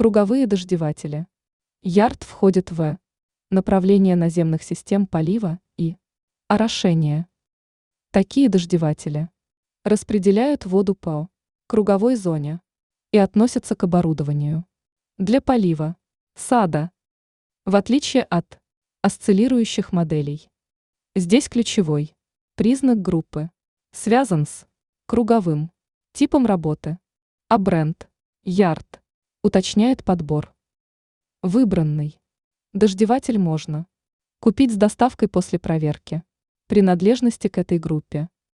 Круговые дождеватели. Ярд входит в направление наземных систем полива и орошения. Такие дождеватели распределяют воду по круговой зоне и относятся к оборудованию для полива сада, в отличие от осциллирующих моделей. Здесь ключевой признак группы связан с круговым типом работы, а бренд Ярд уточняет подбор. Выбранный дождеватель можно купить с доставкой после проверки принадлежности к этой группе.